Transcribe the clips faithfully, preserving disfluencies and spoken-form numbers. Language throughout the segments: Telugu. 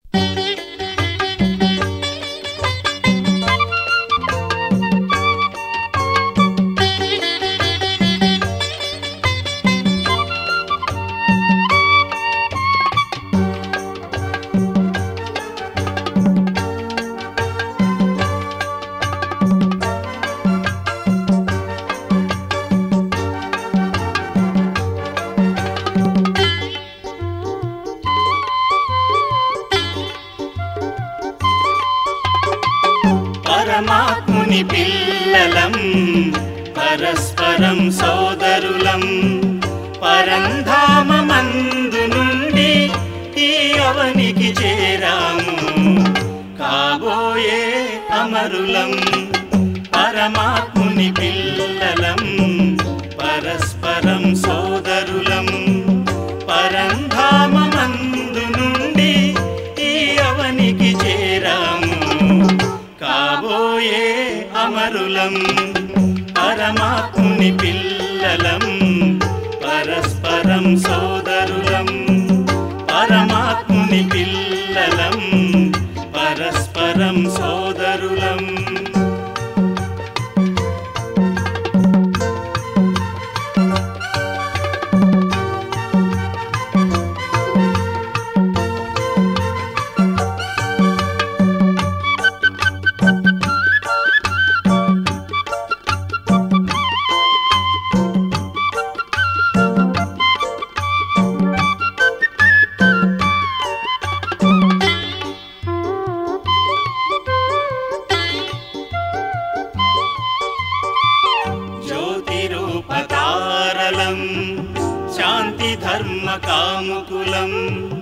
పరమాత్ముని పిల్లలం పరస్పరం సోదరులం పరంధామమందు నుండి ఈ అవనికి చేరాము కాబోయే అమరులం పరమాత్ముని పిల్లలం పరస్పరం సోదరులం పరంధామమందు నుండి ఈ అవనికి చేరాము కాబోయే అమరులం పరమాత్ముని పిల్లలం పరస్పరం సోదరులం పరమాత్ముని పిల్లలం పరస్పరం సోదరులం శాంతి ధర్మ కాముకులం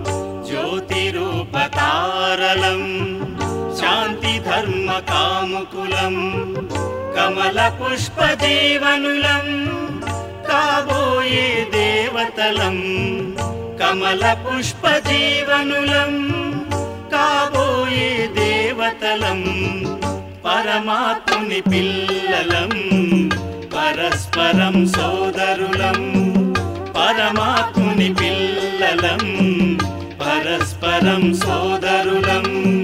జ్యోతిరూపతారలం శాంతి ధర్మ కాముకులం కమల పుష్ప జీవనులం కాబోయే దేవతలం కమల పుష్ప జీవనులం కాబోయే దేవతలం పరమాత్ముని పిల్లలం పరస్పరం సోదరులం పరమాత్ముని పిల్లలం పరస్పరం సోదరులం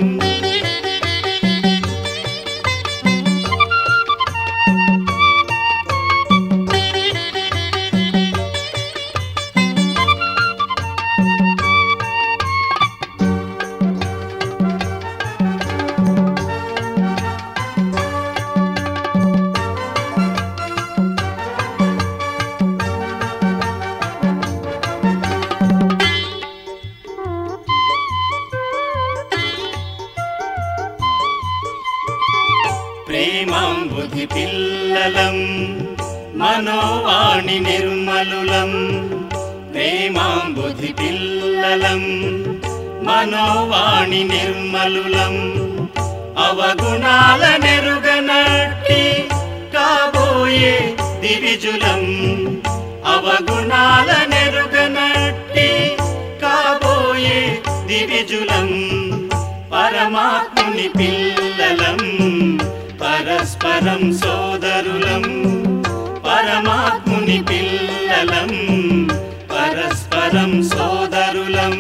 ప్రేమాంబుధి పిల్లలం మనోవాణి నిర్మలులం ప్రేమాంబుధి పిల్లలం మనోవాణి నిర్మలులం అవగుణాల నెరుగనట్టి కాబోయే దివిజులం అవగుణాల నెరుగనట్టి కాబోయే దివిజులం పరమాత్ముని పిల్లలం పరస్పరం సోదరులం పరమాత్ముని పిల్లలం పరస్పరం సోదరులం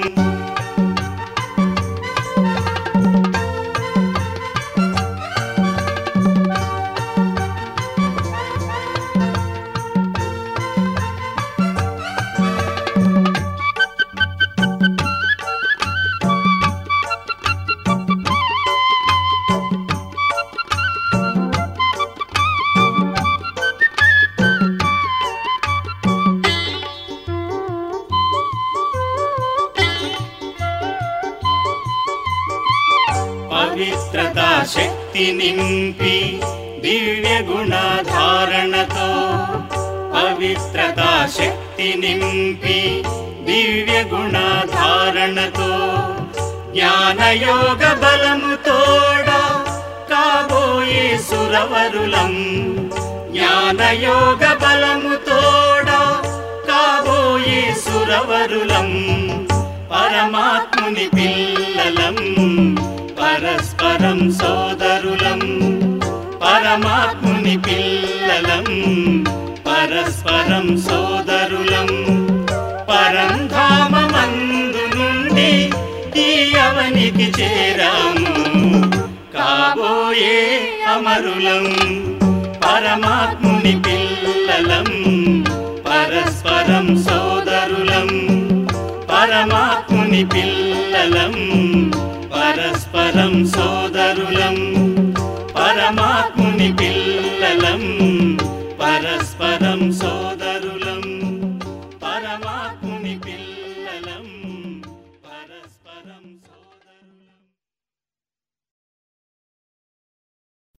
పవిత్రతా శక్తి నింపి దివ్య గుణధారణతో పవిత్రతా శక్తి నింపి దివ్య గుణధారణతో జ్ఞానయోగ బలము తోడా కాబోయే సురవరులం జ్ఞానయోగ బలము తోడా కాబోయే సురవరులం పరమాత్ముని పిల్లలం పరస్పరం సోదరులం పరమాత్ముని పిల్లలం పరస్పరం సోదరులం పరంధామమందు నుండి ఈ అవనికి చేరాము కాబోయే అమరులం పరమాత్ముని పిల్లలం పరస్పరం సోదరులం పరమాత్ముని పిల్లలం పరస్పరం సోదరులం పరమాత్ముని పిల్లలం పరస్పరం